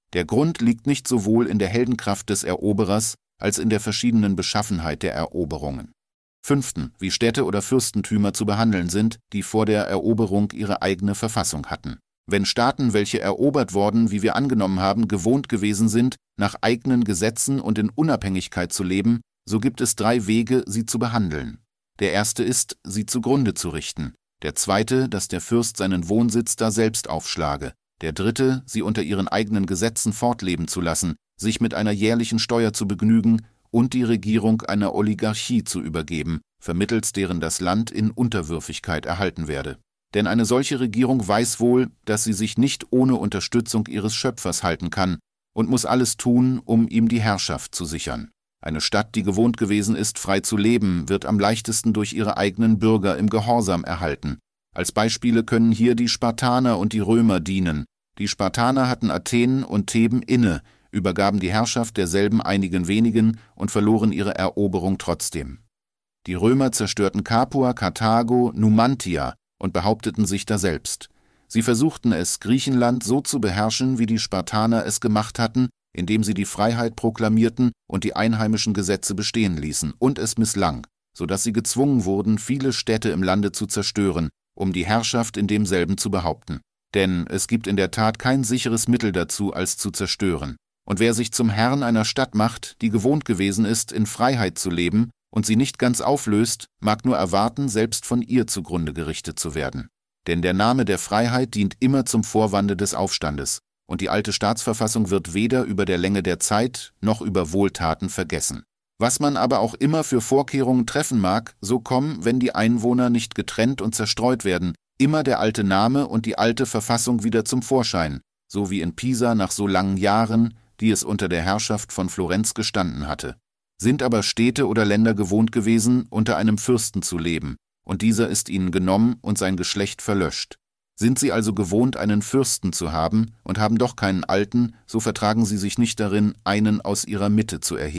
Der Grund liegt nicht sowohl in der Heldenkraft des Eroberers als in der verschiedenen Beschaffenheit der Eroberungen. 5. Wie Städte oder Fürstentümer zu behandeln sind, die vor der Eroberung ihre eigene Verfassung hatten. Wenn Staaten, welche erobert worden, wie wir angenommen haben, gewohnt gewesen sind, nach eigenen Gesetzen und in Unabhängigkeit zu leben, so gibt es 3 Wege, sie zu behandeln. Der erste ist, sie zugrunde zu richten. Der zweite, dass der Fürst seinen Wohnsitz daselbst aufschlage. Der dritte, sie unter ihren eigenen Gesetzen fortleben zu lassen, sich mit einer jährlichen Steuer zu begnügen und die Regierung einer Oligarchie zu übergeben, vermittels deren das Land in Unterwürfigkeit erhalten werde. Denn eine solche Regierung weiß wohl, dass sie sich nicht ohne Unterstützung ihres Schöpfers halten kann und muss alles tun, um ihm die Herrschaft zu sichern. Eine Stadt, die gewohnt gewesen ist, frei zu leben, wird am leichtesten durch ihre eigenen Bürger im Gehorsam erhalten. Als Beispiele können hier die Spartaner und die Römer dienen. Die Spartaner hatten Athen und Theben inne, übergaben die Herrschaft derselben einigen wenigen und verloren ihre Eroberung trotzdem. Die Römer zerstörten Capua, Karthago, Numantia und behaupteten sich daselbst. Sie versuchten es, Griechenland so zu beherrschen, wie die Spartaner es gemacht hatten, indem sie die Freiheit proklamierten und die einheimischen Gesetze bestehen ließen, und es misslang, so dass sie gezwungen wurden, viele Städte im Lande zu zerstören, um die Herrschaft in demselben zu behaupten. Denn es gibt in der Tat kein sicheres Mittel dazu, als zu zerstören. Und wer sich zum Herrn einer Stadt macht, die gewohnt gewesen ist, in Freiheit zu leben, und sie nicht ganz auflöst, mag nur erwarten, selbst von ihr zugrunde gerichtet zu werden. Denn der Name der Freiheit dient immer zum Vorwande des Aufstandes, und die alte Staatsverfassung wird weder über der Länge der Zeit noch über Wohltaten vergessen. Was man aber auch immer für Vorkehrungen treffen mag, so kommen, wenn die Einwohner nicht getrennt und zerstreut werden, immer der alte Name und die alte Verfassung wieder zum Vorschein, so wie in Pisa nach so langen Jahren, die es unter der Herrschaft von Florenz gestanden hatte. Sind aber Städte oder Länder gewohnt gewesen, unter einem Fürsten zu leben, und dieser ist ihnen genommen und sein Geschlecht verlöscht. Sind sie also gewohnt, einen Fürsten zu haben und haben doch keinen alten, so vertragen sie sich nicht darin, einen aus ihrer Mitte zu erheben.